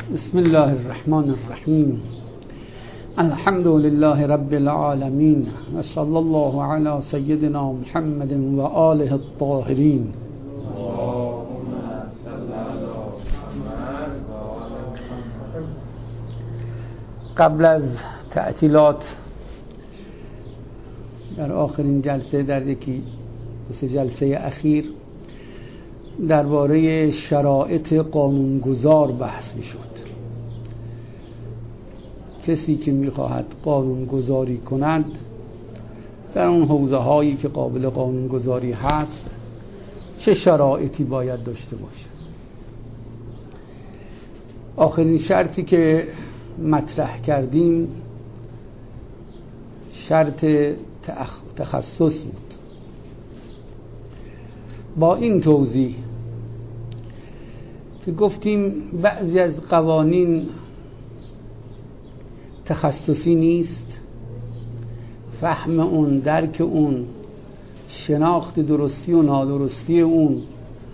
بسم الله الرحمن الرحیم. الحمد لله رب العالمین و صلی الله علی سیدنا محمد و آله الطاهرین. قبل از تعطیلات در آخرین جلسه، در یکی دو سه جلسه اخیر، درباره شرایط قانونگذار بحث می شد. کسی که می خواهد قانونگذاری کند در اون حوزه هایی که قابل قانونگذاری هست چه شرایطی باید داشته باشه. آخرین شرطی که مطرح کردیم شرط تخصص بود. با این توضیح که گفتیم بعضی از قوانین تخصصی نیست، فهم اون، درک اون، شناخت درستی و نادرستی اون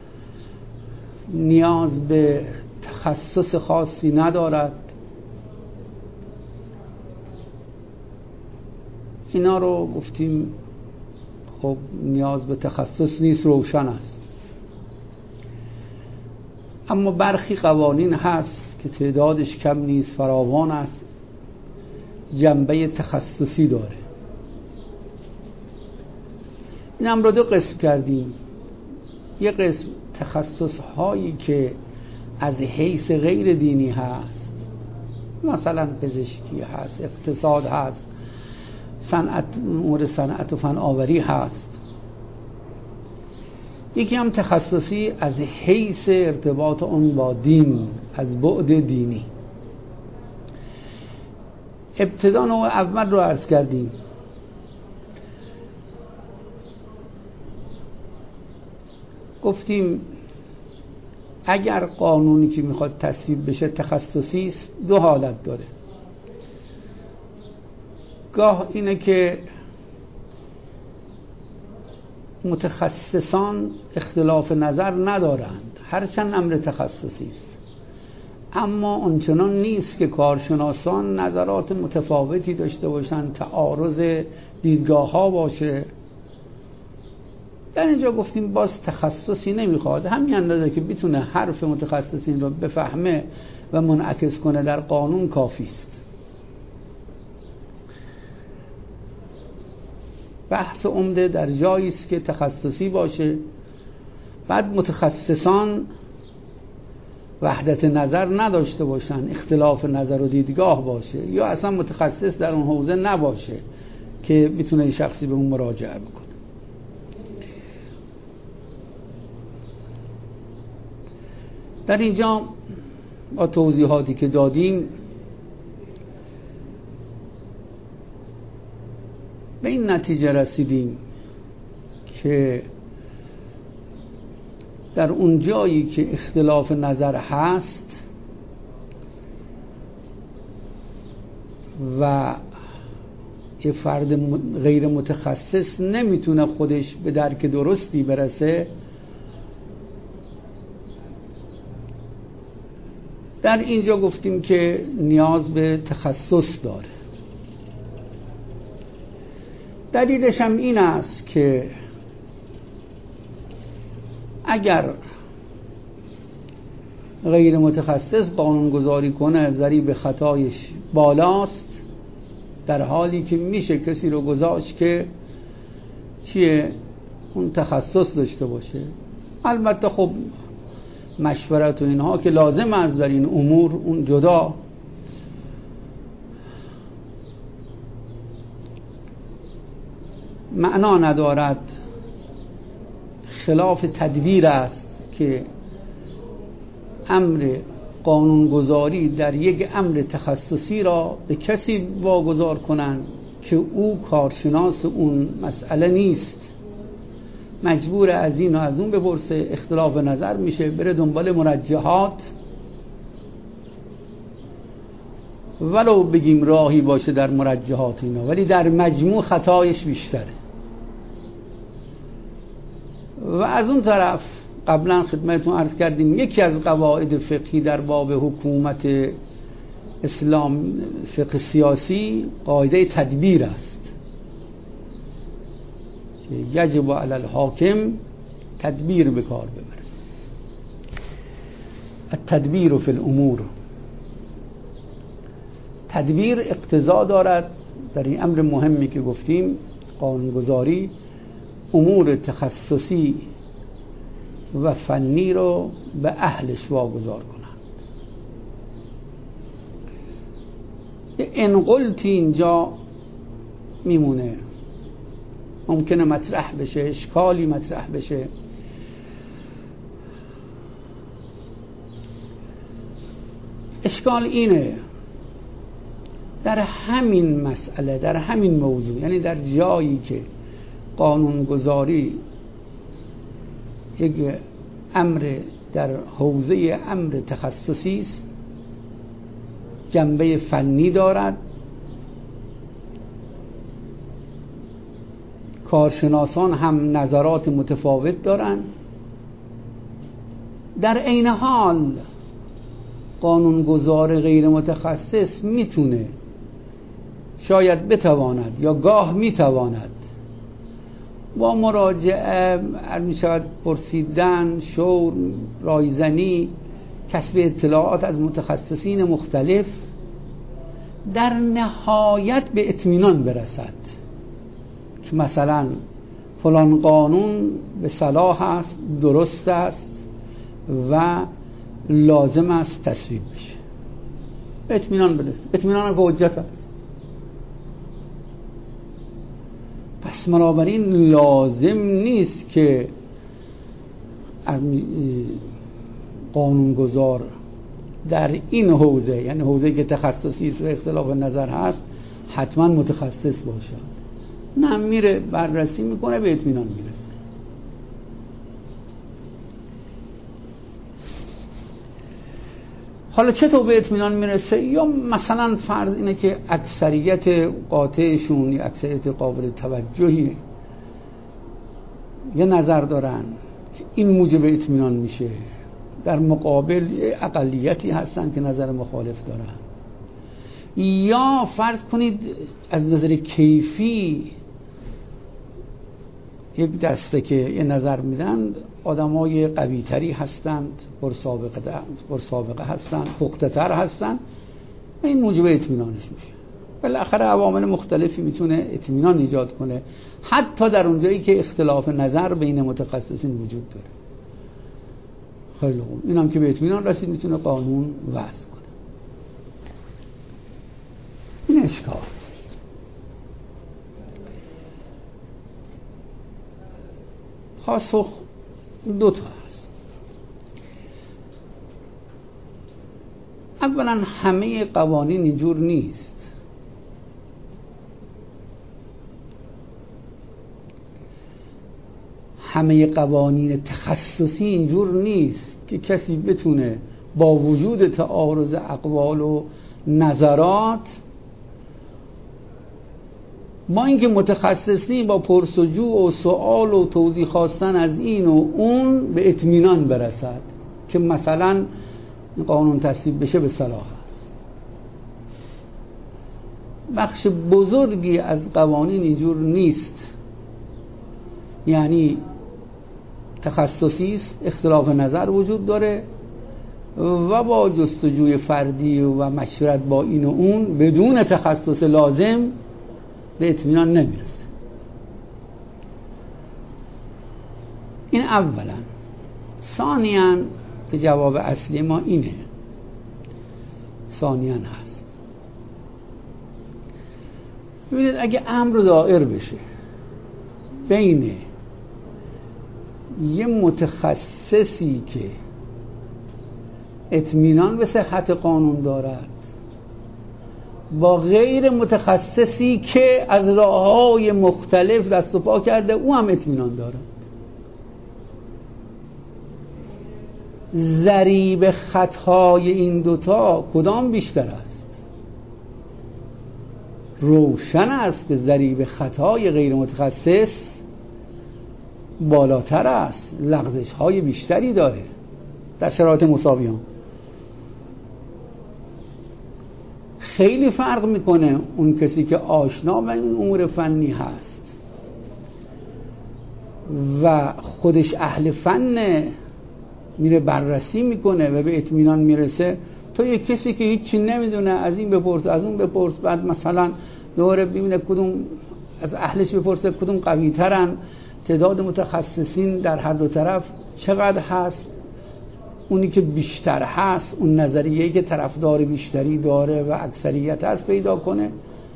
نیاز به تخصص خاصی ندارد. اینا رو گفتیم خب نیاز به تخصص نیست، روشن است. اما برخی قوانین هست که تعدادش کم نیست، فراوان است، جنبه تخصصی داره. این هم رو دو قسم کردیم. یک قسم تخصص هایی که از حیث غیر دینی هست، مثلا پزشکی هست، اقتصاد هست، امور صنعت و فناوری هست. یکی هم تخصصی از حیث ارتباط اون با دین، از بعد دینی. ابتدا نوع اول رو عرض کردیم. گفتیم اگر قانونی که میخواد تصویب بشه تخصصی است، دو حالت داره. گاه اینه که متخصصان اختلاف نظر ندارند، هرچند امر تخصصی است، اما اونچنان نیست که کارشناسان نظرات متفاوتی داشته باشند، تعارض دیدگاه ها باشه. در اینجا گفتیم باز تخصصی نمیخواد، همین اندازه که بتونه حرف متخصصین رو بفهمه و منعکس کنه در قانون کافی است. بحث عمده در جایی است که تخصصی باشه، بعد متخصصان وحدت نظر نداشته باشن، اختلاف نظر و دیدگاه باشه، یا اصلا متخصص در اون حوزه نباشه که میتونه شخصی به اون مراجعه بکنه. در اینجا با توضیحاتی که دادیم به این نتیجه رسیدیم که در اون جایی که اختلاف نظر هست و یه فرد غیر متخصص نمیتونه خودش به درک درستی برسه، در اینجا گفتیم که نیاز به تخصص داره. دلیلش هم این است که اگر غیر متخصص قانونگذاری کنه ضریب خطایش بالاست، در حالی که میشه کسی رو گذاشت که اون تخصص داشته باشه. البته خب مشورت و اینها که لازم است در این امور، اون جدا. معنا ندارد، خلاف تدبیر است که امر قانونگذاری در یک امر تخصصی را به کسی واگذار کنند که او کارشناس اون مسئله نیست. مجبور از این و از اون بپرسه، اختلاف نظر میشه، بره دنبال مرجحات، ولو بگیم راهی باشه در مرجحات اینا، ولی در مجموع خطایش بیشتره. و از اون طرف قبلا خدمتتون عرض کردیم یکی از قواعد فقهی در باب حکومت اسلام، فقه سیاسی، قاعده تدبیر است که یجب علی الحاکم تدبیر به کار ببره. التدبیر فی الامور، تدبیر اقتضا دارد در این امر مهمی که گفتیم، قانونگذاری، امور تخصصی و فنی رو به اهلش واگذار کنند. انقلتی اینجا میمونه، ممکنه مطرح بشه، اشکالی مطرح بشه. اشکال اینه در همین مسئله، در همین موضوع، یعنی در جایی که قانونگذاری یک امر در حوزه امر تخصصی است، جنبه فنی دارد، کارشناسان هم نظرات متفاوت دارند، در عین حال قانونگذار غیر متخصص میتونه، شاید بتواند یا گاه میتواند با مراجعه، میشود پرسیدن، شور، رایزنی، کسب اطلاعات از متخصصین مختلف، در نهایت به اطمینان برسد که مثلا فلان قانون به صلاح است، درست است و لازم است تصویب بشه. به اطمینان برسه. اطمینان به حجت است. پس بنابراین لازم نیست که قانونگذار در این حوزه، یعنی حوزه‌ای که تخصصی است و اختلاف نظر هست، حتما متخصص باشد. نه، میره بررسی میکنه، به اطمینان میرسه. حالا چطور به اطمینان میرسه؟ یا مثلا فرض اینه که اکثریت قاطعشون یا اکثریت قابل توجهی یه نظر دارن که این موجب اطمینان میشه، در مقابل اقلیتی هستن که نظر مخالف دارن. یا فرض کنید از نظر کیفی یک دسته که یه نظر میدن آدمای قوی تری هستند، پرسابقه هستند، پخته تر هستند، این موجب اطمینانش میشه. بالاخره عوامل مختلفی میتونه اطمینان ایجاد کنه، حتی در اونجایی که اختلاف نظر بین متخصصین وجود داره. خیلی خوب، این هم که به اطمینان رسید میتونه قانون وضع کنه. این اشکال. پاسخ دو تا هست. اولا همه قوانین اینجور نیست. همه قوانین تخصصی اینجور نیست که کسی بتونه با وجود تعارض اقوال و نظرات، با اینکه متخصصی، با پرسجو و سوال و توضیح خواستن از این و اون، به اطمینان برسد که مثلا قانون تصویب بشه به صلاح است. بخش بزرگی از قوانین اینجور نیست، یعنی تخصصی است، اختلاف نظر وجود داره و با جستجوی فردی و مشورت با این و اون بدون تخصص لازم به اطمینان نمیرسه. این اولا. ثانیاً که جواب اصلی ما اینه، ثانیاً هست، ببینید اگه امر دائر بشه بین یه متخصصی که اطمینان به صحت قانون دارد با غیر متخصصی که از راه‌های مختلف دست و پا کرده، او هم اطمینان دارد، ضریب خطای این دوتا کدام بیشتر است؟ روشن است که ضریب خطای غیر متخصص بالاتر است، لغزش های بیشتری داره در شرایط مساویان. خیلی فرق میکنه اون کسی که آشنا به این امور فنی هست و خودش اهل فن، میره بررسی میکنه و به اطمینان میرسه، تا یه کسی که هیچی نمیدونه، از این بپرس از اون بپرس، بعد مثلا دوره ببینه کدوم از اهلش بپرسه کدوم قوی ترن، تعداد متخصصین در هر دو طرف چقدر هست، اونی که بیشتر هست، اون نظریه‌ای که طرفدار بیشتری داره و اکثریت هست پیدا کنه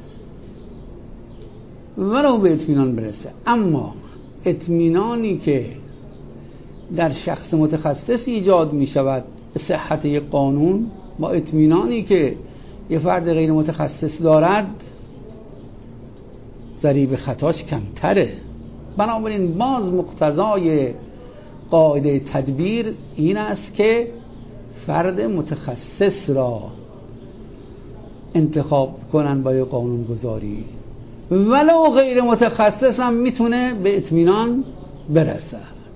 ولو به اطمینان برسه. اما اطمینانی که در شخص متخصص ایجاد می شود به صحت یک قانون با اطمینانی که یه فرد غیر متخصص دارد، ضریب خطاش کمتره. بنابراین باز مقتضای قاعده تدبیر این است که فرد متخصص را انتخاب کنن برای قانون گذاری، ولو غیر متخصص هم میتونه به اطمینان برسه.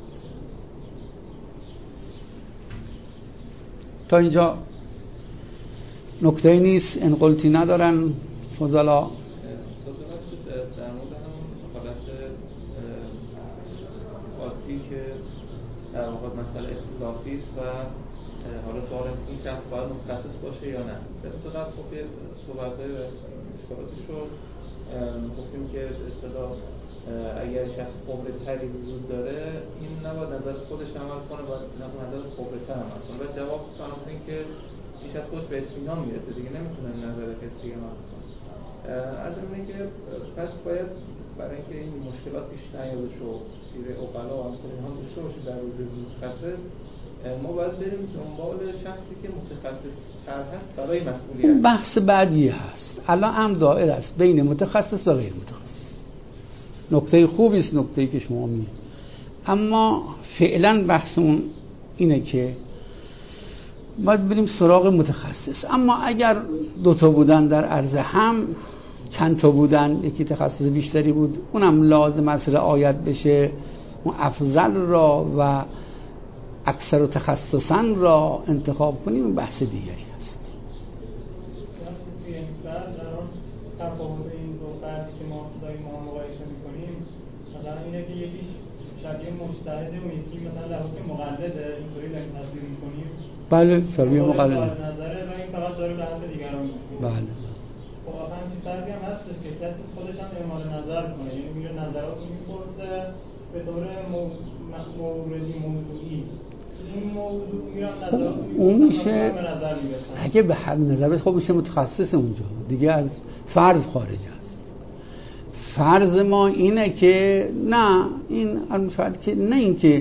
تا اینجا نکته نیست، انقلتی ندارن فضلا. در مورد همون حالت عادی که در واقع مسئله اختلافی است و حالا سوال است این شخص باید متخصص باشه یا نه. به اصطلاح خب یه صحبت‌های اشکالاتی شد، گفتیم که به اصطلاح اگر شخص خبره‌تری وجود داره این نباید نظر خودش عمل کنه، باید نظر خبره‌تر عمل کنه. و جواب فهمید این که این شخص خودش به اطمینان میرسه دیگه نمیتونه نظر کسی عمل کنه. از اینه که پس باید برای اینکه این مشکلات پیش نیاد و زیر عقلا و امثال اینها داشته باشه در وجود متخصص، ما باید بریم دنبال شخصی که متخصص تر هست برای مسئولیت. اون بحث بعدی هست. الان هم دائره است بین متخصص و غیر متخصص. نکته خوبی است نکته‌ای که شما میگید، اما فعلا بحثمون اینه که باید بریم سراغ متخصص. اما اگر دوتا بودن در عرض هم، چند تا بودن، یکی تخصص بیشتری بود، اونم لازم است رعایت بشه، اون افضل را و اکثر و تخصصا را انتخاب کنیم، بحث دیگری هست. تفاوت این دو فرض که ما داریم مقایسه می‌کنیم مثلا اینه که یکیش شبیه مجتهده و یکی مثلا در حکم مقلده، اینطوری داریم تصویر می‌کنیم. بله شبیه مقلده نظره و این فقط داره به حرف دیگران می‌گه. بله. خب اصلا این فرقی هم هست که کسی خودش هم اعمال نظر کنه، یعنی میره نظرات رو می‌پرسه به طور موردی موضوعی. این موضوع میرم نظرات اون میشه اگه به حد نظر بس خب میشه متخصص اونجا دیگه، از فرض خارج است. فرض ما اینه که نه این فرض که نه این که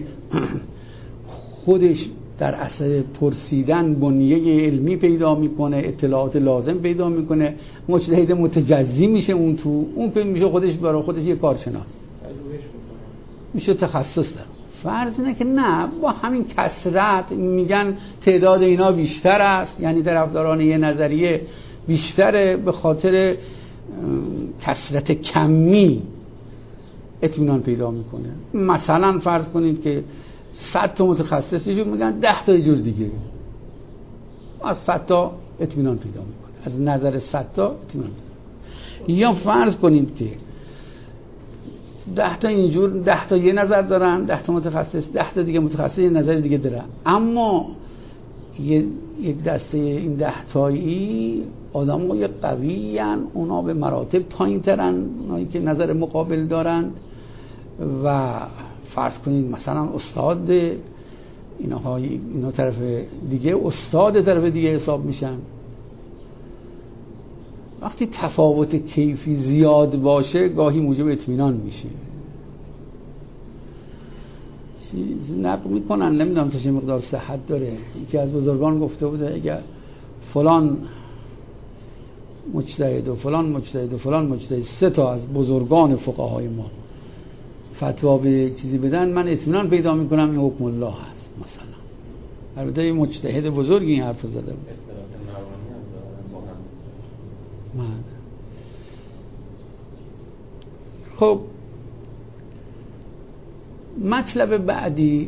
خودش در اثر پرسیدن بنیه علمی پیدا میکنه، اطلاعات لازم پیدا میکنه، مجتهد متجزی میشه، اون تو اون که میشه خودش برای خودش یه کارشناس میشه تخصص داره. فرض اینه که نه، با همین کثرت میگن تعداد اینا بیشتر است، یعنی طرفداران یه نظریه بیشتره، به خاطر کثرت کمی اطمینان پیدا میکنه. مثلا فرض کنید که 100 تا متخصص یه جور میگن 10 تا یه جور دیگه، از 100 تا اطمینان پیدا میکنه، از نظر 100 تا اطمینان پیدا. یا فرض کنید که 10 تا اینجور، 10 تا یه نظر دارن، 10 تا متخصص، 10 تا دیگه متخصص یه نظر دیگه دارن، اما یک دسته این 10 تایی آدمای قوی ان، اونا به مراتب پایین‌ترن اونایی که نظر مقابل دارن. و فرض کنید مثلا استاد اینا طرف دیگه، استاد طرف دیگه حساب میشن. وقتی تفاوت کیفی زیاد باشه گاهی موجب اطمینان میشه. نقل میکنن، نمیدونم تا چه مقدار صحت داره، یکی از بزرگان گفته بوده اگر فلان مجتهد و فلان مجتهد و فلان مجتهد 3 تا از بزرگان فقهای ما فتوا به چیزی بدن، من اطمینان پیدا میکنم این حکم الله هست مثلا. البته یه مجتهد بزرگی این حرف زده بود. خب مطلب بعدی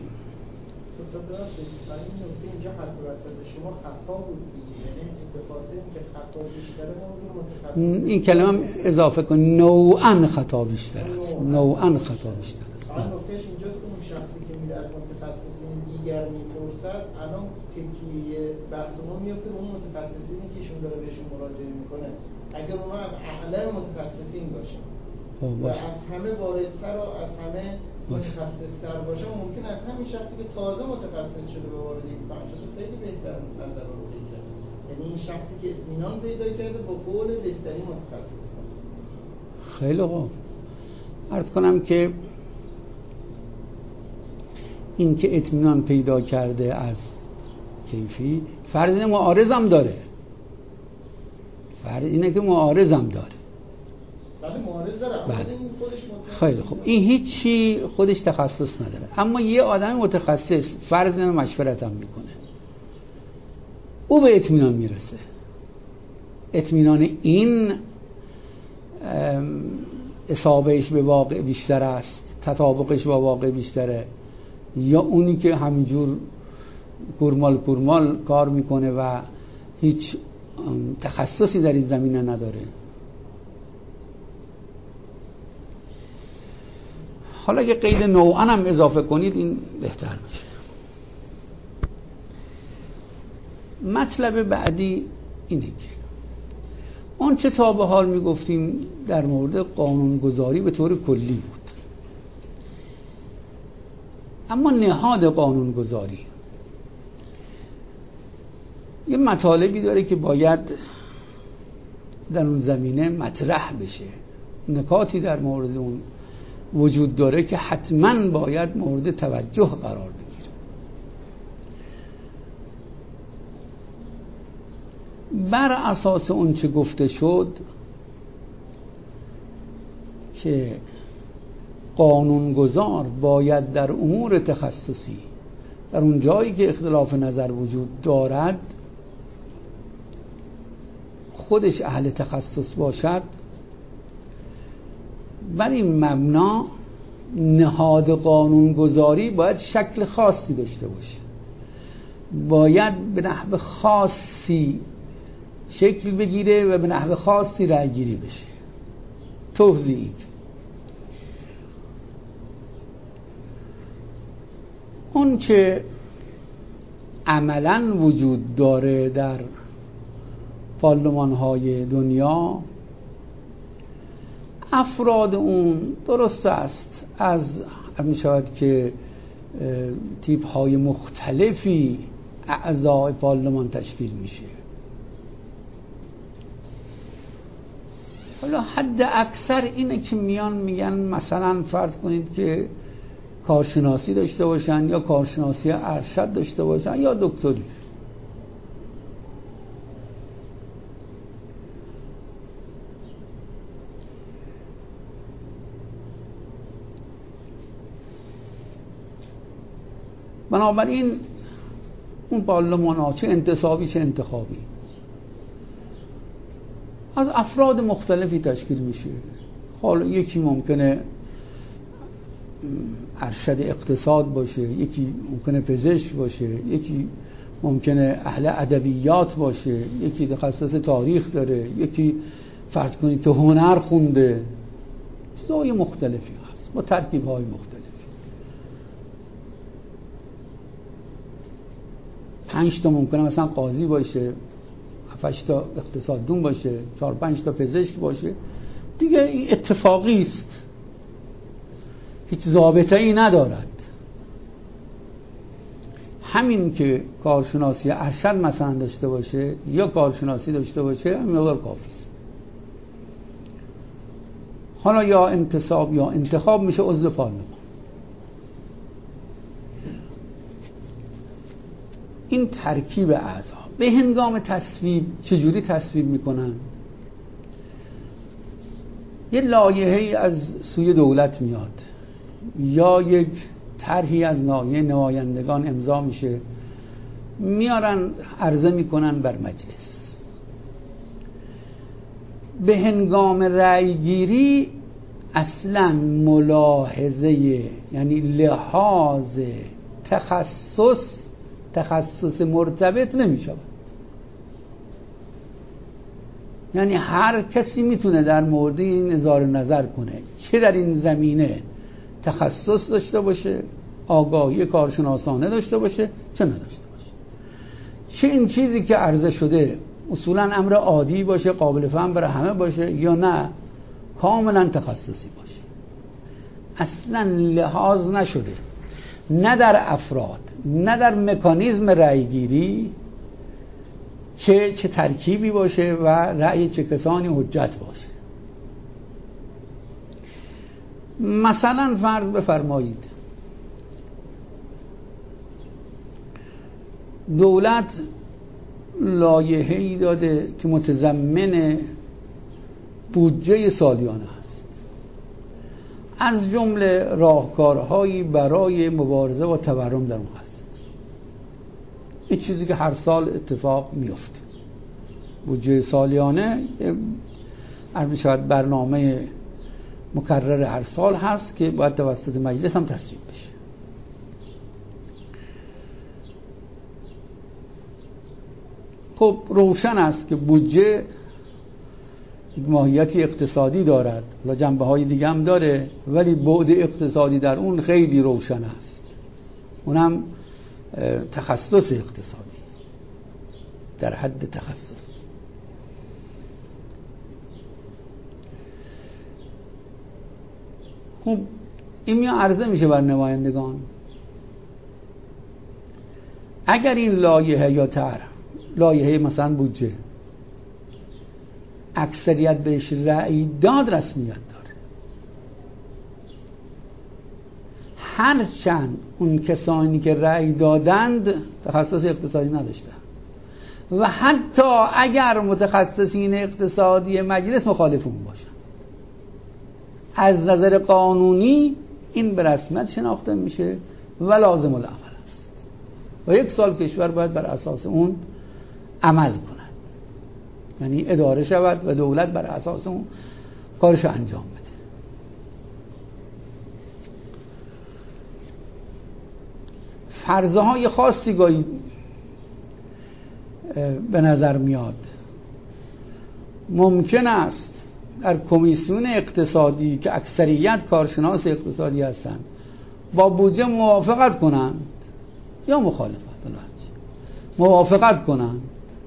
اینجا شما خطا بود دیگه، یعنی به خاطر اینکه خطا بیشتره متخصص این کلمه هم اضافه کن، نوعاً خطا بیشتر است، نوعاً خطا بیشتر است. الان نکتهش اینجاست که اون شخصی که میره از متخصصین دیگر میپرسد، الان تکیه بحث ما میفته به اون متخصصینی که ایشون داره بهشون مراجعه میکنه. اگر اونا از اعلم متخصصین باشه و از همه واردتر و از همه متخصص‌تر باشه، ممکن است همین شخصی که تازه متخصص شده به وارد یک بحث شده خیلی بهتر نظر رو بده. یعنی این شخصی که اطمینان پیدا کرده با قول بهترین متخصص. خیلی خوب. عرض کنم که این که اطمینان پیدا کرده از کیفی، فرض معارضم داره. فرض اینه که معارضم داره. بله. خیلی خوب. این هیچی خودش تخصص نداره، اما یه آدم متخصص فرض اینه مشورتم میکنه، او به اطمینان میرسه. اطمینان این اصابهش به واقع بیشتر است، تطابقش با واقع بیشتره، یا اونی که همینجور کورمال کار میکنه و هیچ تخصصی در این زمینه نداره. حالا که قید نوعاً هم اضافه کنید این بهتر میشه. مطلب بعدی اینه که اون چه تا به حال میگفتیم در مورد قانونگذاری به طور کلی بود، اما نهاد قانونگذاری یه مطالبی داره که باید در اون زمینه مطرح بشه، نکاتی در مورد اون وجود داره که حتما باید مورد توجه قرار بگیره. بر اساس اون چه گفته شد که قانونگذار باید در امور تخصصی، در اون جایی که اختلاف نظر وجود دارد، خودش اهل تخصص باشد. بر این مبنا نهاد قانونگذاری باید شکل خاصی داشته باشه، باید به نحو خاصی شکل بگیره و به نحو خاصی رأی گیری بشه. توضیح اون که عملاً وجود داره در پارلمان‌های دنیا، افراد اون درست است از میشود که تیپ‌های مختلفی اعضای پارلمان تشکیل میشه. حالا حد اکثر اینه که میگن مثلا فرض کنید که کارشناسی داشته باشن یا کارشناسی ارشد داشته باشن یا دکتری. بنابراین اون پارلمان ها چه انتصابی چه انتخابی از افراد مختلفی تشکیل میشه. حالا یکی ممکنه ارشد اقتصاد باشه، یکی ممکنه پزشک باشه، یکی ممکنه اهل ادبیات باشه، یکی تخصص تاریخ داره، یکی فرض کنید که هنر خونده. چیزهای مختلفی هست با ترکیب‌های مختلف. 5 تا ممکنه مثلا قاضی باشه، 7 تا اقتصاددون باشه، 4-5 تا پزشک باشه. دیگه این اتفاقی است، هیچ ضابطه‌ای ندارد. همین که کارشناسی ارشد مثلا داشته باشه یا کارشناسی داشته باشه همین مقدار کافی است. حالا یا انتصاب یا انتخاب میشه عضو پارلمان. این ترکیب اعضا به هنگام تصویب چجوری تصویب میکنن؟ یه لایحه‌ای از سوی دولت میاد یا یک طرحی از نمایندگان امضا میشه، میارن عرضه میکنن بر مجلس. به هنگام رأی گیری اصلا ملاحظه یعنی لحاظ تخصص مرتبط نمی شود. یعنی هر کسی میتونه در مورد این اظهار نظر کنه، چه در این زمینه تخصص داشته باشه، آگاهی کارشناسانه داشته باشه، چه نداشته باشه، چه این چیزی که عرضه شده اصولا امر عادی باشه، قابل فهم برای همه باشه، یا نه کاملا تخصصی باشه. اصلا لحاظ نشده، نه در افراد نه در مکانیزم رأیگیری چه ترکیبی باشه و رأی چه کسانی حجت باشه. مثلا فرض بفرمایید دولت لایحه‌ای داده که متضمن بودجه سالیانه است، از جمله راهکارهایی برای مبارزه با تورم در اون هست. این چیزی که هر سال اتفاق میفته. بودجه سالیانه عرض شود برنامه مکرر هر سال هست که باید توسط مجلس هم تصویب بشه. خب روشن است که بودجه ماهیتی اقتصادی دارد و جنبه های دیگه هم داره، ولی بعد اقتصادی در اون خیلی روشن است. اونم تخصص اقتصادی در حد تخصص. خب این میان عرضه میشه بر نمایندگان. اگر این لایحه یا طرح، لایحه مثلا بودجه، اکثریت بهش رأی داد، رسمیت داره، هرچند اون کسانی که رأی دادند تخصص اقتصادی نداشتن و حتی اگر متخصصین اقتصادی مجلس مخالف اون باشن، از نظر قانونی این به رسمیت شناخته میشه و لازم العمل است و 1 سال کشور باید بر اساس اون عمل کند، یعنی اداره شود و دولت بر اساس اون کارش انجام بده. فرضه های خاصی گاهی به نظر میاد. ممکن است در کمیسیون اقتصادی که اکثریت کارشناس اقتصادی هستند با بودجه موافقت کنند یا مخالفت، موافقت کنند،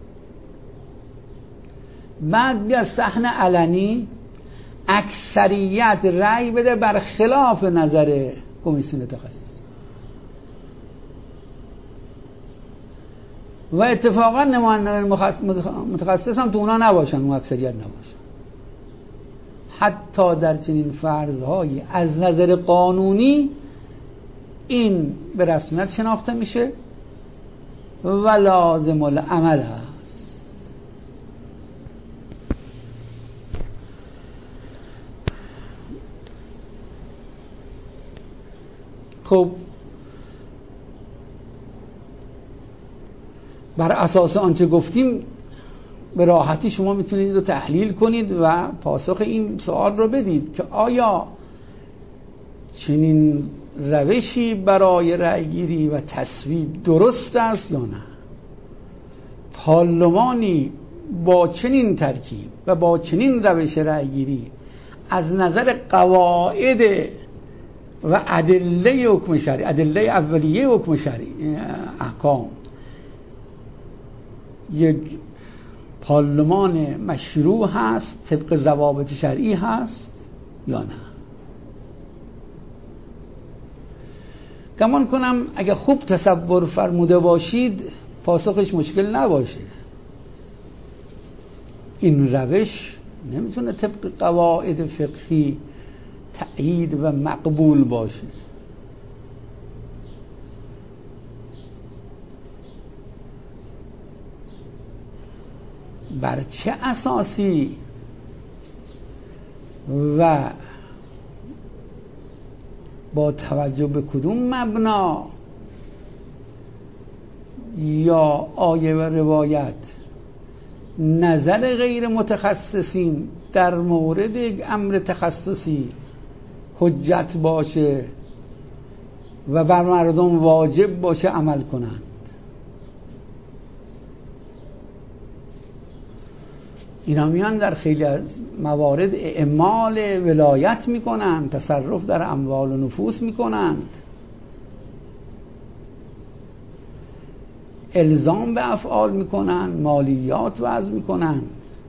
بعد بیا صحن علنی اکثریت رأی بده بر خلاف نظر کمیسیون تخصصی و اتفاقا نمایندگان متخصص هم تو اونا نباشن، اون اکثریت نباشن. حتی در چنین فرض‌هایی از نظر قانونی این به رسمیت شناخته میشه و لازم العمل هست. خب بر اساس آنچه گفتیم به راحتی شما میتونید رو تحلیل کنید و پاسخ این سوال رو بدید که آیا چنین روشی برای رأیگیری و تصویب درست است یا نه؟ پارلمانی با چنین ترکیب و با چنین روش رأیگیری از نظر قواعد و ادله حکم شرعی، ادله اولیه حکم شرعی، احکام، یک پارلمان مشروع هست، طبق ضوابط شرعی هست یا نه؟ گمان کنم اگه خوب تصور فرموده باشید پاسخش مشکل نباشه. این روش نمیتونه طبق قواعد فقهی تأیید و مقبول باشه. بر چه اساسی و با توجه به کدوم مبنا یا آیه و روایت نظر غیر متخصصین در مورد امر تخصصی حجت باشه و بر مردم واجب باشه عمل کنند. اینا میان در خیلی از موارد اعمال ولایت میکنند، تصرف در اموال و نفوس میکنند، الزام به افعال میکنند، مالیات وضع میکنند،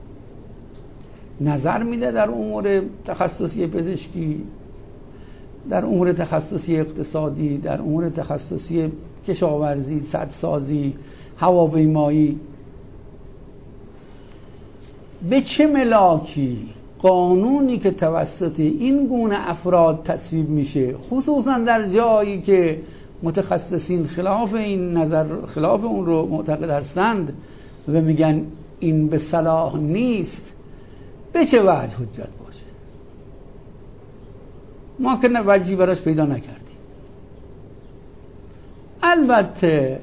نظر میده در امور تخصصی پزشکی، در امور تخصصی اقتصادی، در امور تخصصی کشاورزی، سدسازی، هواپیمایی. به چه ملاکی قانونی که توسط این گونه افراد تصویب میشه، خصوصا در جایی که متخصصین خلاف این نظر، خلاف اون رو معتقد هستند و میگن این به صلاح نیست، به چه وجه حجت باشه؟ ما که وجهی براش پیدا نکردیم. البته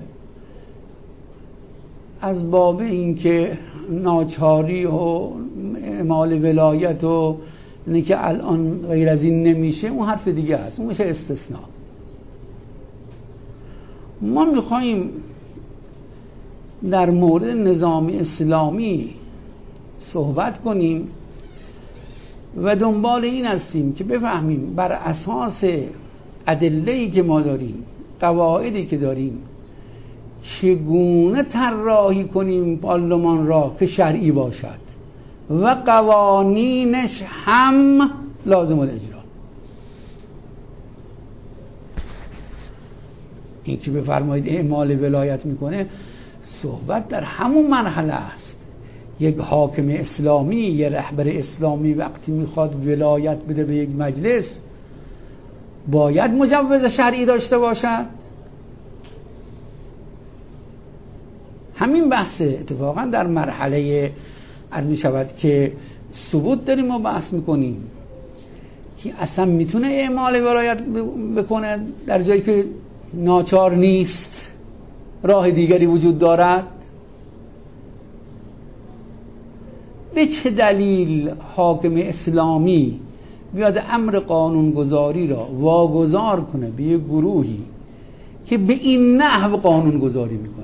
از باب این که ناچاری و اعمال ولایت و اینه که الان غیر از این نمیشه، اون حرف دیگه هست، اون میشه استثناء. ما میخواییم در مورد نظام اسلامی صحبت کنیم و دنبال این هستیم که بفهمیم بر اساس ادله‌ای که ما داریم، قواعدی که داریم، چگونه طراحی کنیم پارلمان را که شرعی باشد و قوانینش هم لازم الاجرا. این که بفرمایید اعمال ولایت میکنه، صحبت در همون مرحله است. یک حاکم اسلامی، یک رهبر اسلامی وقتی میخواد ولایت بده به یک مجلس، باید مجوز شرعی داشته باشد. همین بحثه. اتفاقا در مرحله عرض می شود که ثبوت داریم ما بحث میکنیم که اصلا میتونه اعمال ولایت بکنه در جایی که ناچار نیست، راه دیگری وجود دارد. به چه دلیل حاکم اسلامی بیاد امر قانونگذاری را واگذار کنه به یک گروهی که به این نحو قانونگذاری میکنن؟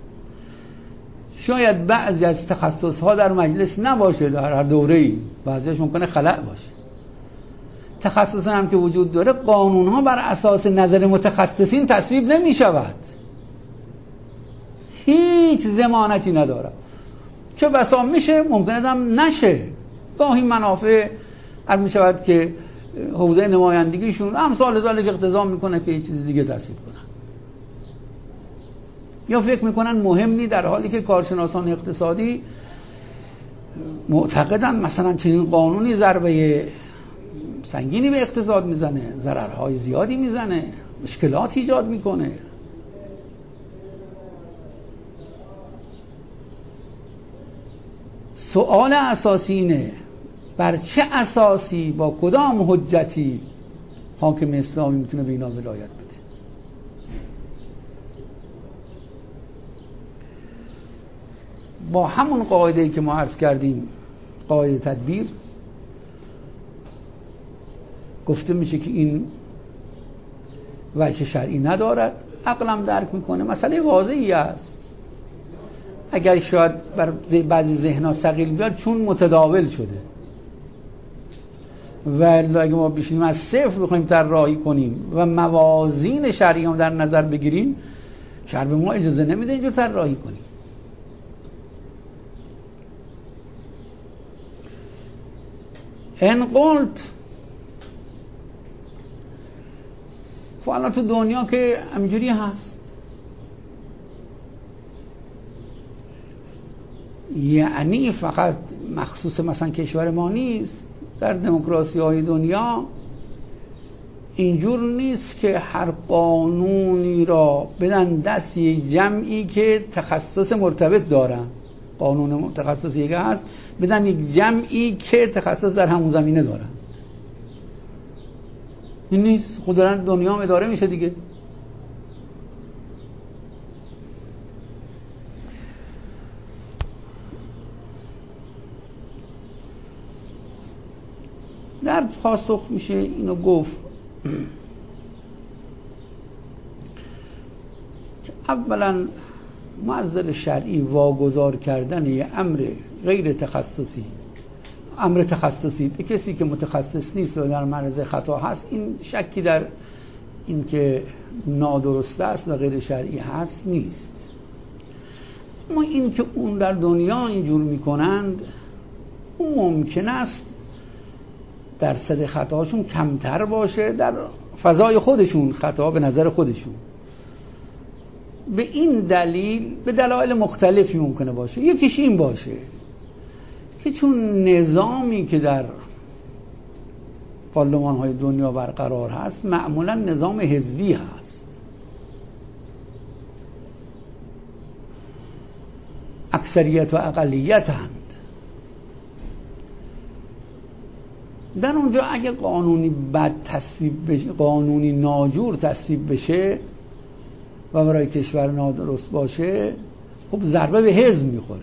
شاید بعضی از تخصصها در مجلس نباشه، در هر دوره‌ای بعضیش ممکنه خلأ باشه. تخصص هم که وجود داره، قانونها بر اساس نظر متخصصین تصویب نمی شود، هیچ ضمانتی نداره. چه بسا میشه، ممکنه هم نشه. گاهی منافع عرض می شود که حوزه نمایندگیشون امثال ذالک اقتضا میکنه که یه چیز دیگه تصویب کنن، یا فکر میکنن مهم نی، در حالی که کارشناسان اقتصادی معتقدن مثلا چنین قانونی ضربه سنگینی به اقتصاد میزنه، ضررهای زیادی میزنه، مشکلات ایجاد میکنه. سوال اساسی اینه بر چه اساسی، با کدام حجتی حاکم اسلامی میتونه به اینا ولایت بده؟ با همون قاعده‌ای که ما عرض کردیم، قاعده تدبیر، گفته میشه که این وجه شرعی ندارد، عقلم درک میکنه، مسئله واضحی است. اگر شاید بر بعضی ذهن‌ها ثقیل بیاد چون متداول شده، ولی اگه ما بشینیم از صفر بخوایم طراحی کنیم و موازین شرعی هم در نظر بگیریم، شرع به ما اجازه نمیده اینجور طراحی کنیم. ان قلت، خب الان تو دنیا که همینجوری هست، یعنی فقط مخصوص مثلا کشور ما نیست، در دموکراسی های دنیا اینجور نیست که هر قانونی را بدن دست یک جمعی که تخصص مرتبط دارن. قانون متخصصی که هست بدن یک جمعی که تخصص در همون زمینه دارن. این نیست. خود دارن دنیا هم اداره میشه دیگه. در پاسخ میشه اینو گفت که اولا معضل شرعی واگذار کردن یه امر غیر تخصصی، امر تخصصی به کسی که متخصص نیست و در معرض خطا هست، این شکی در این که نادرست است و غیر شرعی هست نیست. اما این که اون در دنیا اینجور میکنند، اون ممکن است درصد خطاشون کمتر باشه در فضای خودشون، خطا به نظر خودشون. به این دلیل، به دلایل مختلفی ممکنه باشه. یکیش این باشه که چون نظامی که در پارلمان‌های دنیا برقرار هست معمولا نظام حزبی هست، اکثریت و اقلیت هست. در اونجا اگه قانونی بد تصویب بشه، قانونی ناجور تصویب بشه و برای کشور نادرست باشه، خب ضربه به حزب میخوره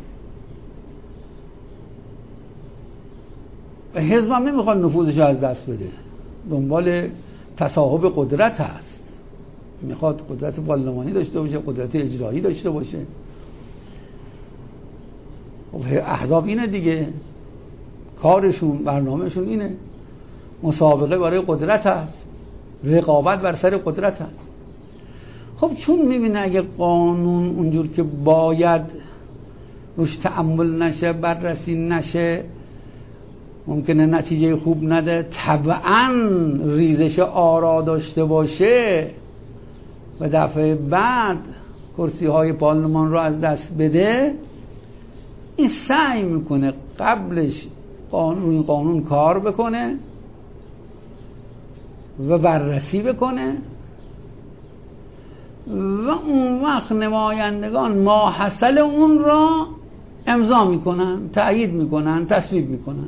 و حزب هم نمیخواد نفوذش از دست بده، دنبال تصاحب قدرت هست، میخواد قدرت پارلمانی داشته باشه، قدرت اجرایی داشته باشه. خب احزاب اینه دیگه، کارشون، برنامهشون اینه، مسابقه برای قدرت هست، رقابت بر سر قدرت هست. خب چون میبینه اگه قانون اونجور که باید روش تأمل نشه، بررسی نشه، ممکنه نتیجه خوب نده، طبعاً ریزش آرا داشته باشه و دفعه بعد کرسی های پارلمان رو از دست بده، این سعی میکنه قبلش روی قانون کار بکنه و بررسی بکنه و اون وقت نمایندگان ماحصل اون را امضا میکنن، تأیید میکنن، تصویب میکنن.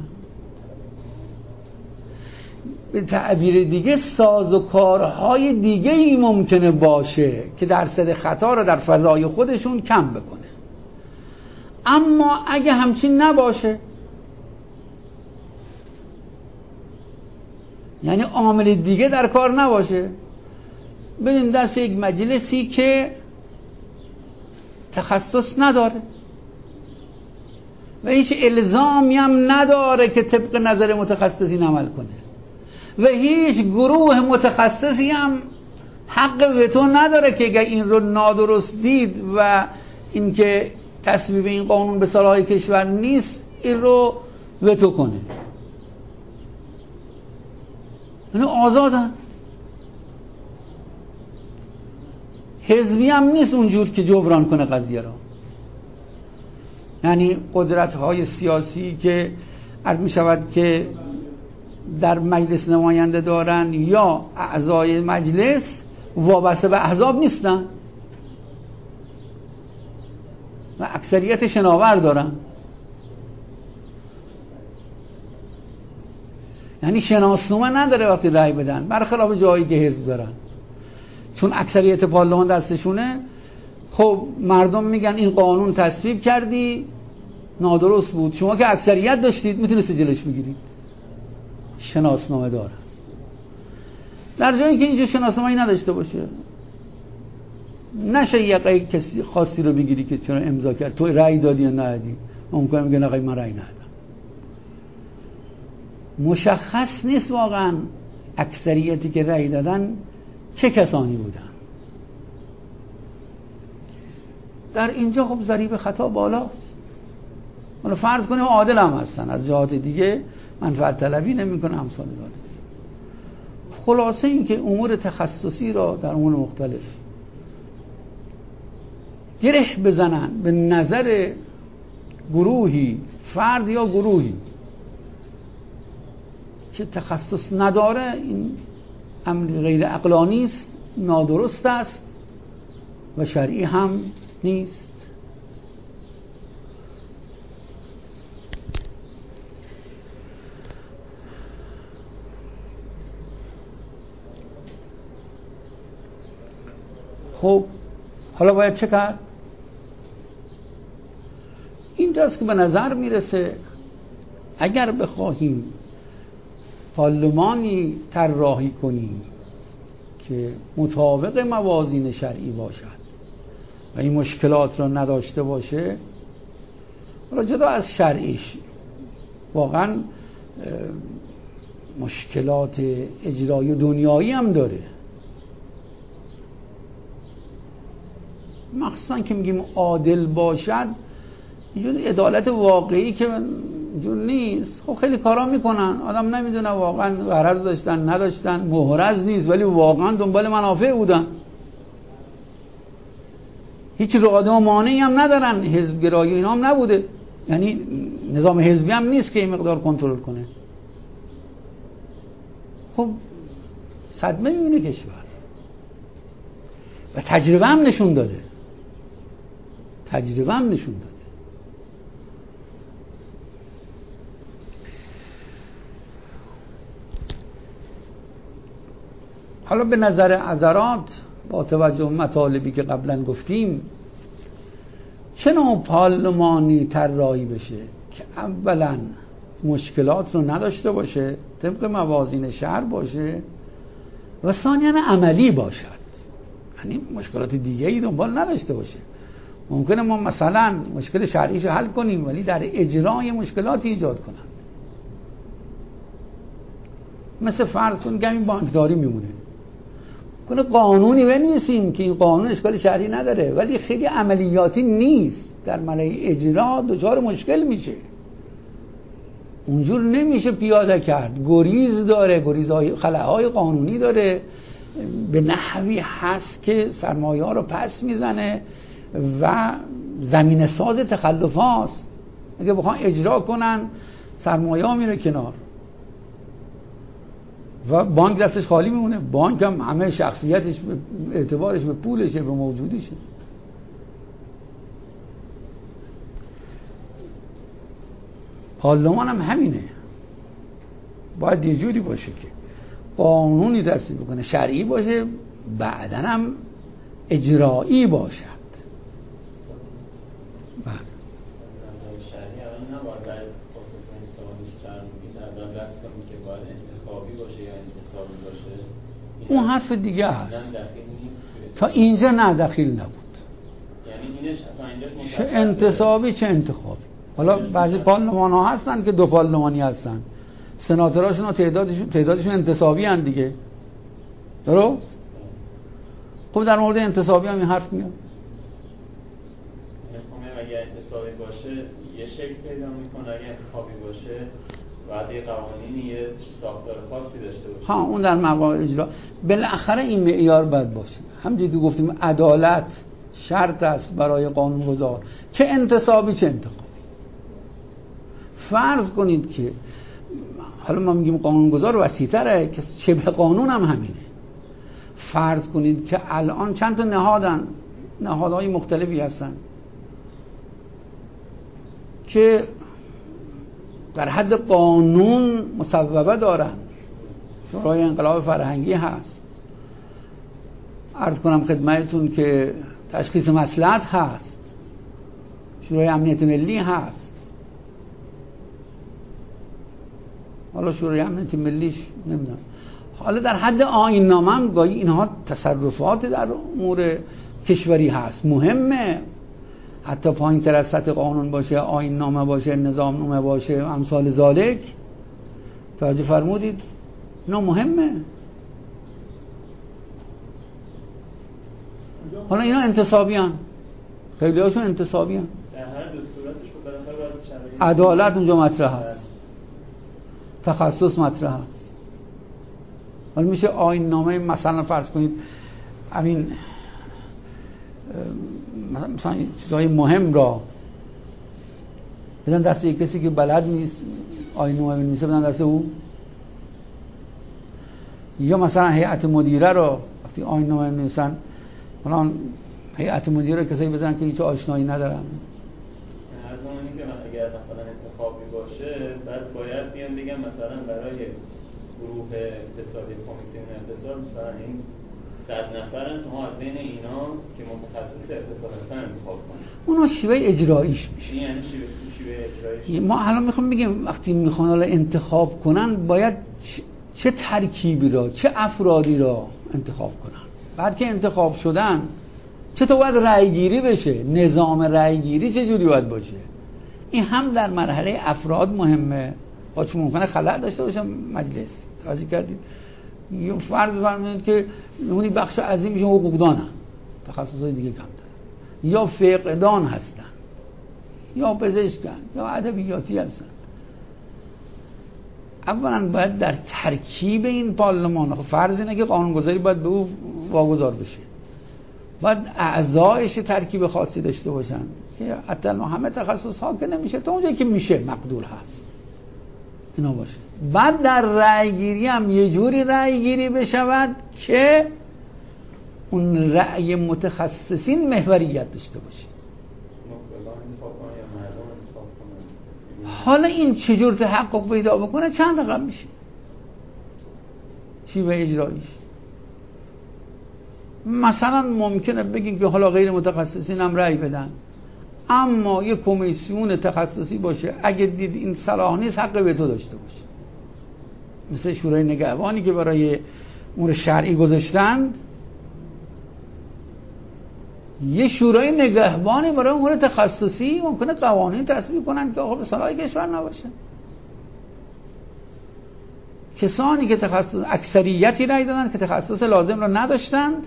به تعبیر دیگه سازوکارهای دیگه ای ممکنه باشه که درصد خطا رو در فضای خودشون کم بکنه. اما اگه همچین نباشه، یعنی عامل دیگه در کار نباشه، بدیم دست یک مجلسی که تخصص نداره و هیچ الزامی هم نداره که طبق نظر متخصصین عمل کنه و هیچ گروه متخصصی هم حق وتو نداره که اگر این رو نادرست دید و اینکه تصویب این قانون به صلاح کشور نیست، این رو وتو کنه. یعنی آزادن، حزبی هم نیست اونجور که جبران کنه قضیه را. یعنی قدرت‌های سیاسی که عرض می شود که در مجلس نماینده دارن یا اعضای مجلس وابسته به احزاب نیستن و اکثریت شناور دارن، یعنی شناسنامه نداره وقتی رأی بدن، برخلاف جایی که حزب دارن. چون اکثریت پارلمان دستشونه، خب مردم میگن این قانون تصویب کردی نادرست بود، شما که اکثریت داشتید میتونستی جلوش بگیرید. شناسنامه داره. در جایی که اینجا شناسنامه‌ای نداشته باشه، نشه یقه کسی خاصی رو بگیری که چرا امضا کرد، تو رأی دادی یا ندادی، ممکنه میگن آقا من رأی ندادم. مشخص نیست واقعا اکثریتی که رأی دادن چه کسانی بودن. در اینجا خب ضریب خطا بالاست. حالا فرض کنیم عادل هم هستن، از جهات دیگه منفعت طلبی نمی‌کنه، امثال ذالک. خلاصه این که امور تخصصی را در امور مختلف گره بزنن به نظر گروهی، فرد یا گروهی که تخصص نداره، این امر غیر عقلانی است، نادرست است و شرعی هم نیست. خب حالا باید چه کرد؟ اینجاست که به نظر میرسه اگر بخواهیم پارلمانی طراحی کنیم که مطابق موازین شرعی باشد و این مشکلات را نداشته باشه، حالا جدا از شرعیش واقعا مشکلات اجرایی و دنیایی هم داره، مخصوصا که میگیم عادل باشد، اینجور عدالت واقعی که اینجور نیست. خب خیلی کارا میکنن، آدم نمیدونه واقعا غرض داشتن نداشتن، محرز نیست ولی واقعا دنبال منافع بودن، هیچ رعاده و مانعی هم ندارن، حزب گرایی اینا هم نبوده، یعنی نظام حزبی هم نیست که این مقدار کنترل کنه. خب صدمه میبینه کشور و تجربه هم نشون داده، حالا به نظر حضرات با توجه به مطالبی که قبلا گفتیم، چه نوع پارلمانی طراحی بشه که اولا مشکلات رو نداشته باشه، طبق موازین شرع باشه و ثانیاً عملی باشد، یعنی مشکلات دیگه‌ای دنبال نداشته باشه. ممکنه ما مثلا مشکل شرعیشو حل کنیم ولی در اجرای مشکلاتی ایجاد کنند. مثل فرض کن که این بانکداری میمونه، کنه قانونی بنویسیم که این قانون اشکال شرعی نداره ولی خیلی عملیاتی نیست، در مرحله اجرا دچار مشکل میشه، اونجور نمیشه پیاده کرد، گریز داره، گریزهای خلاهای قانونی داره، به نحوی هست که سرمایه ها رو پس میزنه و زمین ساز تخلف هاست. اگه بخوان اجرا کنن سرمایه ها میره کنار و بانک دستش خالی میمونه. بانک هم همه شخصیتش، اعتبارش به پولشه، به موجودیشه. پارلمان هم همینه، باید یه جوری باشه که قانونی تصویب بکنه، شرعی باشه، بعداً هم اجرایی باشد. بله. شرعی الان نباید در خصوص این سوالش قرار میگید اول بحث کنیم که باید انتخابی باشه یا انتصابی باشه. اون حرف دیگه هست. تا اینجا نه دخیل نبود. یعنی اینش اصلا اینجاش چه انتصابی چه انتخابی. حالا بعضی پارلمان ها هستن که دو پارلمانی هستن، سناتوراشون و تعدادشون انتصابی هستن دیگه، درست؟ خب در مورد انتصابی هم این حرف میاد. اگه انتصابی باشه یه شکل پیدا میکنه، اگه انتخابی باشه بعد یه قوانینی یه ساختار خاصی داشته باشه. اون در مقام اجرا بالاخره این معیار باید باشه. همونجوری که گفتیم عدالت شرط است برای قانونگذار، چه انتصابی چه انتخابی. فرض کنید که حالا ما میگیم قانونگذار وسیع‌تره که شبه قانون هم همینه. فرض کنید که الان چند تا نهادهای مختلفی هستن که در حد قانون مصوبه دارن. شورای انقلاب فرهنگی هست، عرض کنم خدمتتون که تشخیص مصلحت هست، شورای امنیت ملی هست. حالا شورای امنیت ملیش نمیدونم، حالا در حد آیین نامه هم گاهی اینها تصرفات در امور کشوری هست، مهمه، حتی پایین تر از سطح قانون باشه، آیین نامه باشه، نظام نامه باشه، امثال ذالک. توجه فرمودید؟ اینا مهمه. حالا اینا انتصابی هن، خیلی هاشون انتصابی هن. در هر دو صورتش رو بالاخره باید شرایط عدالت اونجا مطرح هست، تخصص مطرح هست. حالا میشه آیین نامه مثلا فرض کنید همین مثلا چیزهای مهم را بدن دست یک کسی که بلد نیست آیین نامه بنویسه، بدن دست او. یا مثلا هیئت مدیره را وقتی آیین نامه بنویسن، مثلا هیئت مدیره را کسایی بزنن که هیچ آشنایی ندارن. هر زمانی که اگر مثلا انتخابی باشه بعد باید بیان بگم مثلا برای گروه اقتصادی کمیسیون اقتصاد مثلا این 100 نفرن، شما از بین اینا که متخصص اقتصاد هستن انتخاب کنید. اونا شیوه اجراییش میشه. یعنی شیوه اجراییش. ما الان میخوام بگیم وقتی میخوان حالا انتخاب کنن باید چه ترکیبی را، چه افرادی را انتخاب کنن. بعد که انتخاب شدن چطور باید رأی گیری بشه، نظام رأی گیری چه جوری باید باشه. این هم در مرحله افراد مهمه، چون ممکنه خلأ داشته باشه مجلس. توجه کردید؟ یه فرض بفرمایید که اونی بخش عظیمشون حقوقدانن، تخصصهای دیگه کم دارن، یا فقهدان هستن، یا پزشکن، یا ادبیاتی هستن. اولا باید در ترکیب این پارلمان، فرض اینه که قانونگذاری باید به او واگذار بشه، باید اعضایش ترکیب خاصی داشته باشن که حتی همه تخصص ها که نمیشه، تا اونجایی که میشه مقدور هست اینا باشه. بعد در رأی گیری هم یه جوری رأی گیری بشود که اون رأی متخصصین محوریت داشته باشه. حالا این چجور تحقق پیدا بکنه؟ چند رقم میشه شیوه اجراییش. مثلا ممکنه بگیم که حالا غیر متخصصین هم رأی بدن، اما یه کمیسیون تخصصی باشه، اگه دید این صلاح نیست حق وتو داشته باشه، مثل شورای نگهبانی که برای امور شرعی گذاشتند، یه شورای نگهبانی برای امور تخصصی ممکنه قوانین تصویب کنن که آقا به صلاح کشور نباشه. کسانی که تخصص اکثریتی رأی دادن که تخصص لازم رو نداشتند،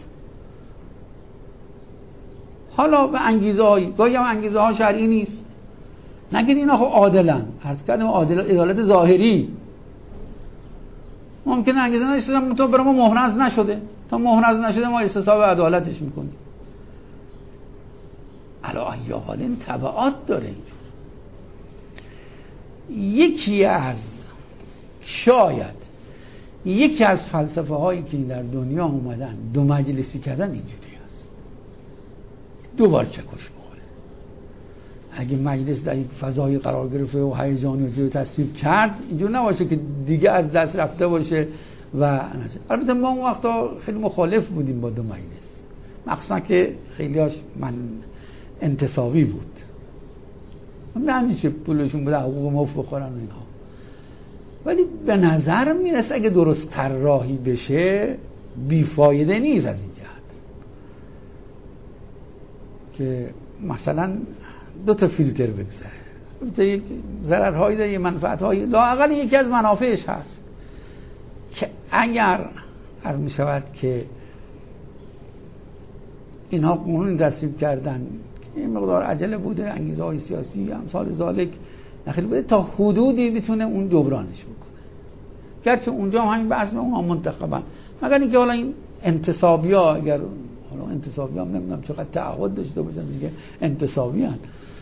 حالا به انگیزه هایی، گاهی هم انگیزه ها شرعی نیست، نگید اینا خب عادلن، عرض کردیم عدالت ظاهری، ممکنه انگیزه نداشتن تا برای ما محرز نشده، تا محرز نشده ما استصواب عدالتش میکنیم. علا ای حال این تبعات داره. شاید یکی از فلسفه هایی که در دنیا اومدن دو مجلسی کردن اینجوری هست، دوبار چکش بخوره. اگه مجلس در یک فضای قرار گرفته و هیجانی و چیزی تصویب کرد، اینجور نباشه که دیگه از دست رفته باشه و نشه. البته ما اون وقتا خیلی مخالف بودیم با دو مجلس، مخصوصا که خیلیاش من انتصابی بود، معنی چه پولشون بوده حقوق مفت بخورن و اینها. ولی به نظر میرسه اگه درست طراحی بشه بیفایده نیست از این جهت که مثلا دو تا فیلتر بگذاره، یک ضررهایی داره، یک منفعتهایی، لااقل یکی از منافعش هست که اگر عرض می شود که اینها قانون تصویب کردن، این مقدار عجله بوده، انگیزه های سیاسی امثال ذالک نخیل بوده، تا حدودی بتونه اون جبرانش بکنه. گرچه اونجا هم همین بحث اونها منتخبن، مگر اینکه حالا این انتصابی ها، اگر حالا انتصابی هم نمیدونم چقدر تعهد داشته باشن دیگه انتصابی هن.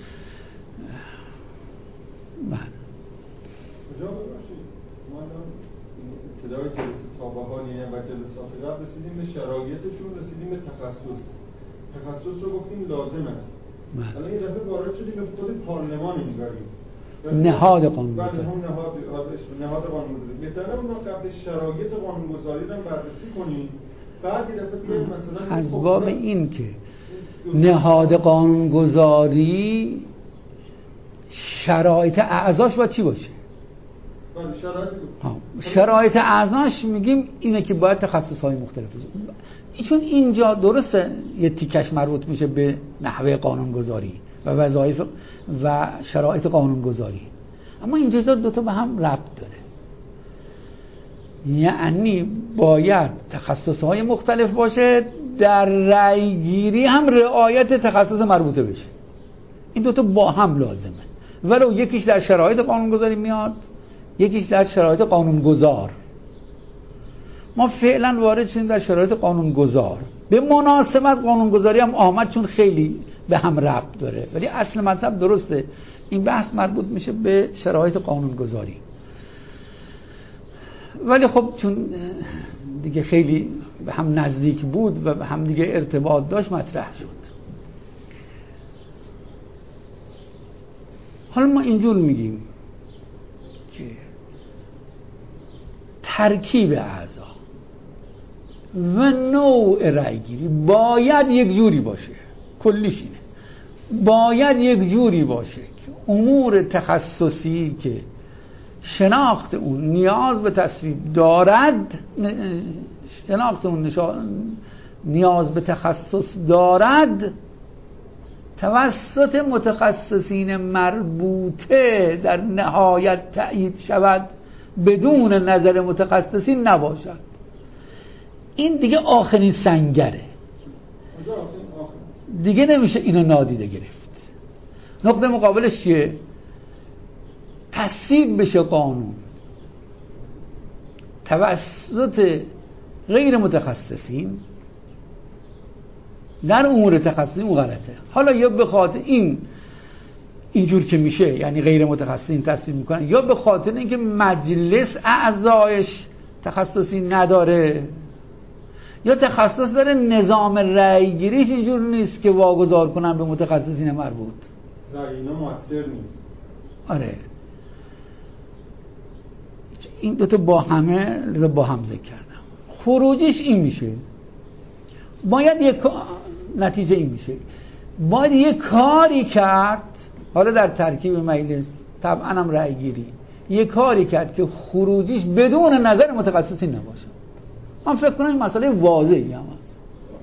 کجا بباشید ما الان ابتدای جلسه تا بحال یعنی و جلسات قبل رسیدیم به شرایطشون، رسیدیم به تخصص رو گفتیم لازم است. الان این دفعه وارد شدیم به خود پارلمان انگاریم، نهاد قانونگذاری. نهاد قانونگذاری. بهتره اون قبل شرایط قانونگذاری رو بررسی کنیم، بعد یه دفعه بیایم مثلا از باب این که نهاد قانونگذاری شرایط اعضاش باید چی باشه؟ شرایط اعضاش میگیم اینه که باید تخصص‌های مختلف باشه. چون اینجا درسته یه تیکش مربوط میشه به نحوه قانونگذاری و وظایف و شرایط قانونگذاری، اما اینجا دو تا به هم ربط داره. یعنی باید تخصص‌های مختلف باشه، در رأی گیری هم رعایت تخصص مربوطه بشه. این دو تا با هم لازمه، ولو یکیش در شرایط قانونگذاری میاد، یکیش در شرایط قانونگذار. ما فعلا وارد شدیم در شرایط قانونگذار، به مناسبت قانونگذاری هم آمد چون خیلی به هم ربط داره، ولی اصل مطلب درسته، این بحث مربوط میشه به شرایط قانونگذاری. ولی خب چون دیگه خیلی به هم نزدیک بود و به هم دیگه ارتباط داشت مطرح شد. حالا ما اینجور میگیم که ترکیب اعضا و نوع رأی گیری باید یک جوری باشه، کلیش اینه، باید یک جوری باشه که امور تخصصی که شناخت اون نیاز به تصویب دارد، شناخت اون نیاز به تخصص دارد، توسط متخصصین مربوطه در نهایت تأیید شود، بدون نظر متخصصین نباشد. این دیگه آخرین سنگره، دیگه نمیشه اینو نادیده گرفت. نقطه مقابلش چیه؟ تصویب بشه قانون توسط غیر متخصصین در امور تخصصی، اون غلطه. حالا یا به خاطر اینجور که میشه، یعنی غیر متخصصین تصویب میکنن، یا به خاطر اینکه مجلس اعضایش تخصصی نداره، یا تخصص داره نظام رأی گیریش اینجور نیست که واگذار کنن به متخصصین مربوط. رأی اینا مؤثر نیست. آره، این دوتا با هم ذکر کردم. خروجش این میشه، باید یک نتیجه این میشه، باید یک کاری کرد، حالا در ترکیب مجلس طبعا هم رأی گیری، یک کاری کرد که خروجیش بدون نظر متخصصین نباشه. من فکر کنم این مسئله واضحی هم هست.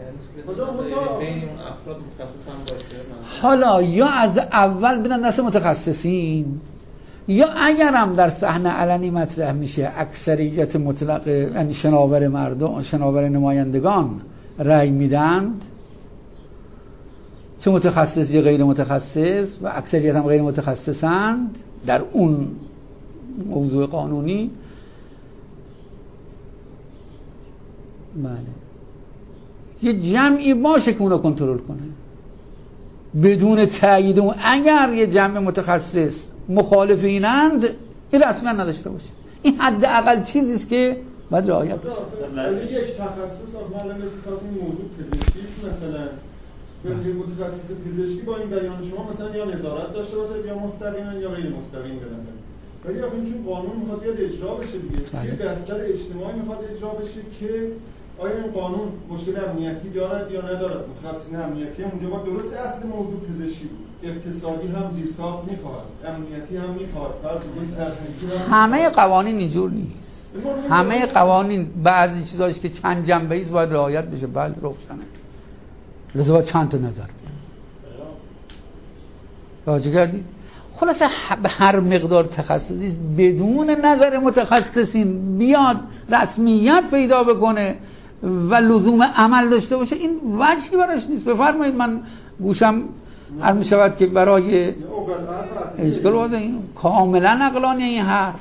حالا یا از اول بدن دست متخصصین، یا اگر هم در صحنه علنی مطرح میشه اکثریت مطلق، یعنی شناور مردم، شناور نمایندگان رأی میدند، چه متخصص یا غیر متخصص، و اکثریت هم غیر متخصصند در اون موضوع قانونی، بله، یه جمعی باشه که اونو کنترل کنه بدون تایید اون. اگر یه جمع متخصص مخالف اینند، این رسما نداشته باشه. این حداقل چیزی است که باید رعایت بشه. یک تخصص مثلا مثل این موضوع پزشکی مثلا، مثل متخصص پزشکی با این بیان شما مثلا یا نظارت داشته باشه یا مستقیما یا غیر مستقیم بدن. ولی این چون قانون میخواد بیاد اجرا بشه دیگه، یه بستر اجتماعی میخواد اجرا بشه که آیا این قانون مشکل امنیتی دارد یا ندارد. متخصصین امنیتی هم اونجا با درست اصل موضوع پزشکی بود، اقتصادی هم زیرساخت میخواد، امنیتی هم میخواد، همه قوانین اینجور نیست. همه قوانین بعضی چیزاش که چند جنبه‌ای است باید رعایت بشه. بله روشنه، لذا باید چند تا نظر بده. توجه کردید؟ خلاصه به هر مقدار تخصصی بدون نظر متخصصین بیاد رسمیت پیدا بکنه و لزوم عمل داشته باشه، این وجهی براش نیست. بفرمایید، من گوشم هر می شود که برای اشکال واضح این کاملا عقلانیه این حرف.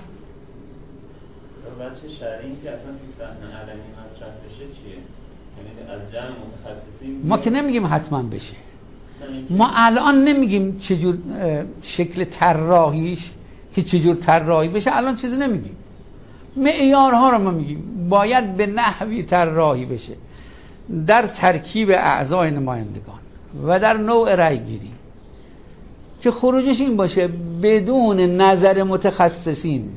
وجه شرعی که اصلا توی صحنه علنی مطرح بشه چیه؟ یعنی از جمع متخصصین ما که نمیگیم حتما بشه، ما الان نمیگیم چجور شکل طراحیش که چجور طراحی بشه، الان چیزی نمیگیم. معیارها رو ما میگیم باید به نحوی طراحی بشه در ترکیب اعضای نمایندگان و در نوع رأی گیری که خروجش این باشه بدون نظر متخصصین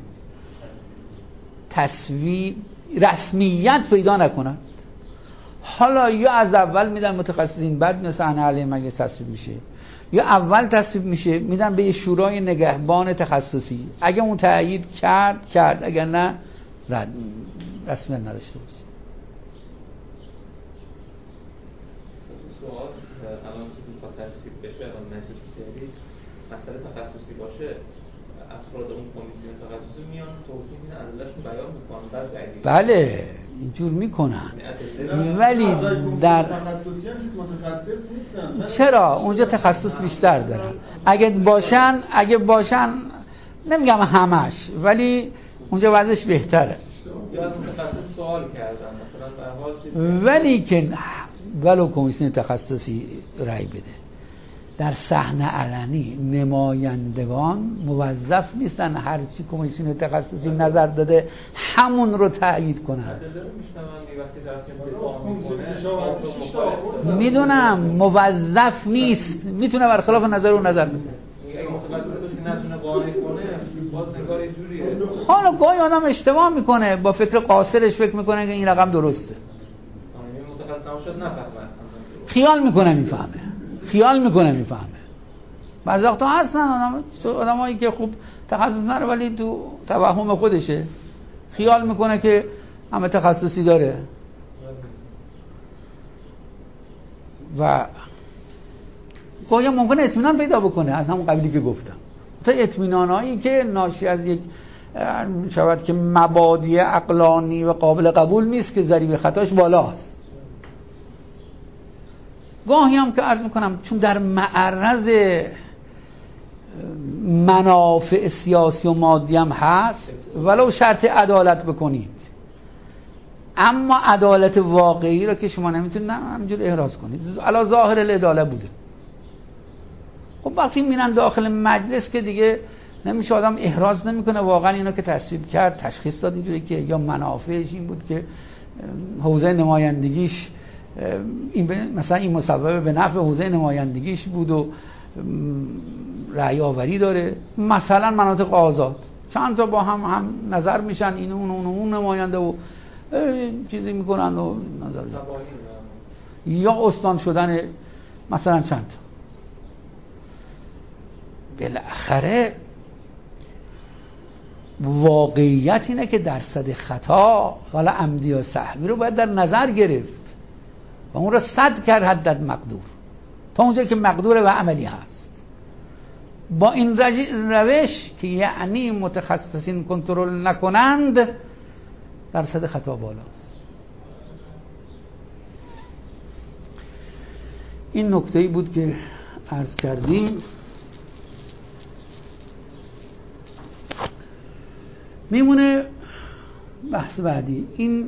تصویب رسمیت پیدا نکنند. حالا یا از اول میدن متخصصین، بعد مثلا علی مجلس تصویب میشه، یا اول تصویب میشه میدن به یه شورای نگهبان تخصصی، اگه اون تایید کرد، اگر نه رسما نداشته باشه. سوال الان که میخواد تصویب بشه، الان مجلس جدید مسئله تخصصی باشه، افراد اون کمیسیون تخصصی میان توضیح میدن، ازشون بیان میکنن، بعد رأی. بله اینجور میکنن، ولی در چرا اونجا تخصص بیشتر دارن. اگه باشن نمیگم همش، ولی اونجا وضعش بهتره. یا متخصص سوال کردن مثلا ولی که ولو کمیسیون تخصصی رأی بده، در صحنه علنی نمایندگان موظف نیستن هر چی کمیسیون تخصصی نظر داده همون رو تأیید کنن. میدونم موظف نیست، میتونه برخلاف نظر رو نظر بده. حالا گاهی آدم اشتباه میکنه، با فکر قاصرش فکر میکنه که این رقم درسته. شاید نفهمه، خیال میکنه میفهمه. بعضی وقتا هستن آدمایی که خوب تخصص نداره ولی تو توهم خودشه، خیال میکنه که همه تخصصی داره و گاهی ممکنه اطمینان پیدا بکنه از همون قبیلی که گفتم. تا اطمینانایی که ناشی از یک شود که مبادی عقلانی و قابل قبول نیست که ضریب خطاش بالاست. گاهی هم که عرض میکنم چون در معرض منافع سیاسی و مادی هم هست، ولو شرط عدالت بکنید، اما عدالت واقعی رو که شما نمیتونید همینجور احراز کنید. علی ظاهر العدالت بوده. خب وقتی میرن داخل مجلس که دیگه نمیشه، آدم احراز نمیکنه واقعا اینو که تصویب کرد، تشخیص داد اینجوری که یا منافعش این بود که حوزه نمایندگیش این مثلا این مسبب به نفع حوزه نمایندگیش بود و رأی آوری داره. مثلا مناطق آزاد چند تا با هم نظر میشن، این اون نماینده و چیزی میکنن و نظر میشن. یا استان شدن مثلا چند تا. بالاخره واقعیت اینه که درصد خطا حالا عمدی یا سهوی رو باید در نظر گرفت و اون رو صد کرد حد مقدور تا اونجایی که مقدور و عملی هست. با این روش که یعنی متخصصین کنترل نکنند درصد خطا بالاست. این نکته‌ای بود که عرض کردیم. میمونه بحث بعدی. این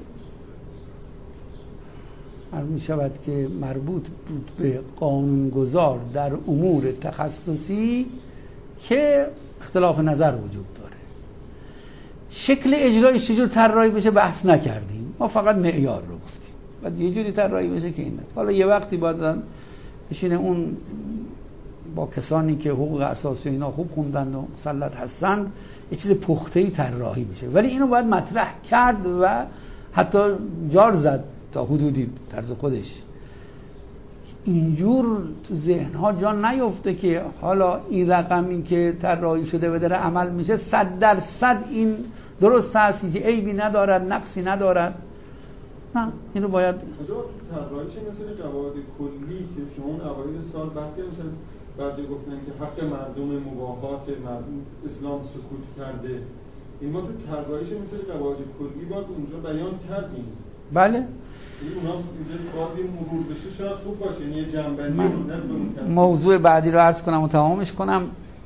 می شود که مربوط بود به قانونگذار در امور تخصصی که اختلاف نظر وجود داره. شکل اجرایش چجور طراحی بشه بحث نکردیم، ما فقط معیار رو گفتیم. بعد یه جوری طراحی بشه که این حالا یه وقتی باید بشینه اون با کسانی که حقوق اساسی اینا خوب خوندند و مسلط هستند یه چیز پخته‌ای طراحی بشه، ولی اینو باید مطرح کرد و حتی جار زد تا حدودی طرز خودش. اینجور تو ذهنها جا نیفته که حالا این رقمی که طراحی شده و داره عمل میشه 100% این درست هست، هیچ عیبی ندارد، نقصی ندارد. نه، اینو باید طراحیش مثل قواعد کلی که شما اون اوایل سال بحث کردن، بعضی گفتن که حق مردم مباحات، مردم اسلام سکوت کرده. این ما تو طراحیش مثل قواعد کلی باید اونجا بیان کردیم. بله. اونا باید این مرور بشه شاید خوب باشه، یه جنبندی رو موضوع بعدی رو عرض کنم و تمامش کنم.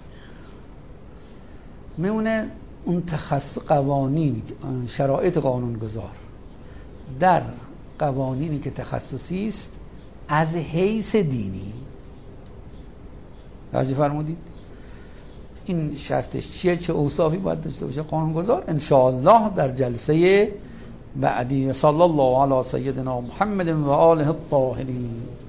میمونه اون تخصص قوانین، شرایط قانونگذار در قوانینی که تخصصی است از حیث دینی. راضی فرمودید؟ این شرطش چیه؟ چه اوصافی باید داشته باشه قانونگذار؟ ان شاء الله در جلسه بعدی. صلی الله علی سیدنا محمد و آله الطاهرین.